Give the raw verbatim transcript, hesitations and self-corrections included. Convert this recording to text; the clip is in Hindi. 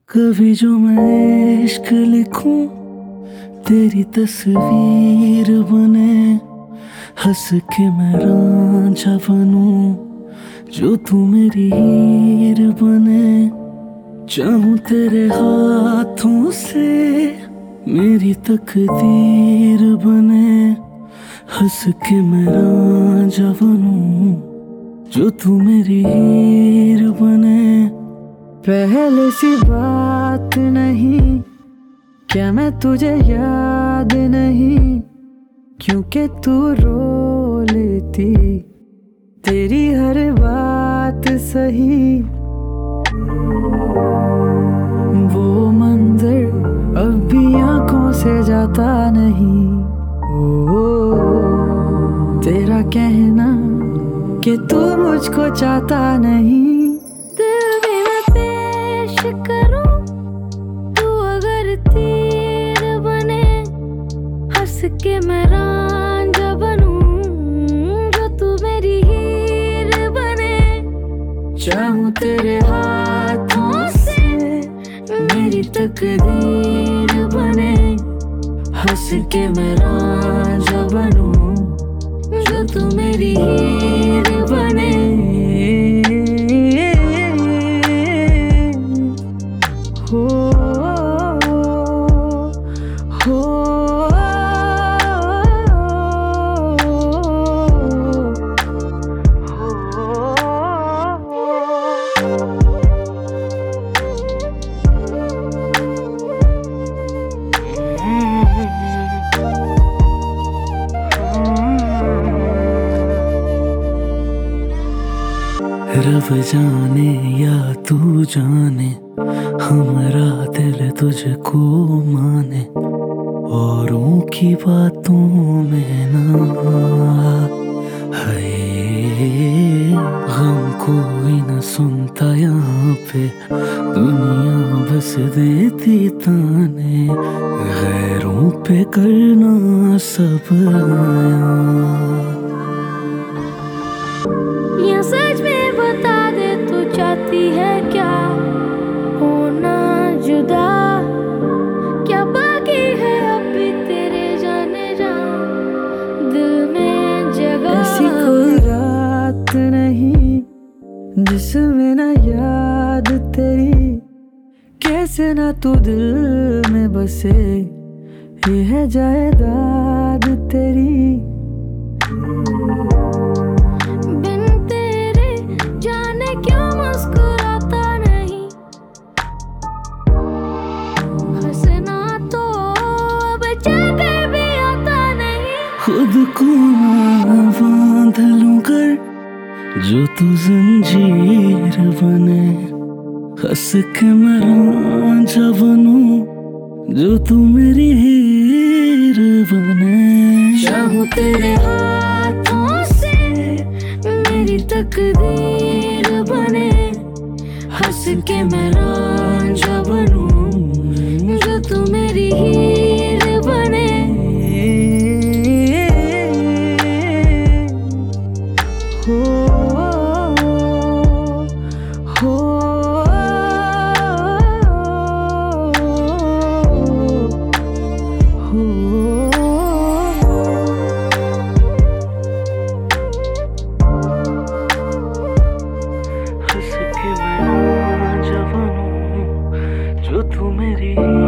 कभी जो मैं इश्क लिखूं तेरी तस्वीर बने, हंस के मैं रांझा बनूं जो तू मेरी हीर बने। चाहूं तेरे हाथों से मेरी तकदीर बने, हंस के मैं रांझा बनूं जो तू मेरी हीर बने। पहले सी बात नहीं क्या मैं तुझे याद नहीं, क्योंकि तू रो लेती तेरी हर बात सही। वो मंजर अब भी आंखों से जाता नहीं। ओ तेरा कहना कि तू मुझको चाहता नहीं। दिल भी मैं पेश करूं तू अगर तीर बने, हंस के मैं रांझा बनूं जो तू मेरी हीर बने। चाहूं तेरे हाथों से मेरी तकदीर बने, हंस के मैं रांझा बनूं जो तू मेरी हीर बने। हो हो रब जाने या तू जाने हमारा दिल तुझको माने, औरों की बातों में ना है। गम कोई न सुनता यहाँ पे, दुनिया बस देती ताने, गैरों पे करना सब आया। या सच में बता दे तू चाहती है क्या होना जुदा, क्या बाकी है अभी तेरे जाने जा दिल में जगह। ऐसी कोई रात नहीं जिसमें ना याद तेरी, कैसे ना तू दिल में बसे, ये है जायदाद तेरी। क्यों मुस्कुराता नहीं, हंसना तो अब चाहकर भी आता नहीं। खुद को बांध लूं कर जो तू जंजीर बने, हंस के मैं रांझा बनूं जो तू मेरी हीर बने। चाहूं तेरे हाथों से मेरी तकदीर बने, हंस के मैं रांझा बनूं जो तू मेरी हीर बने। हो हो हंस के मैं रांझा बनूं जो तू मेरी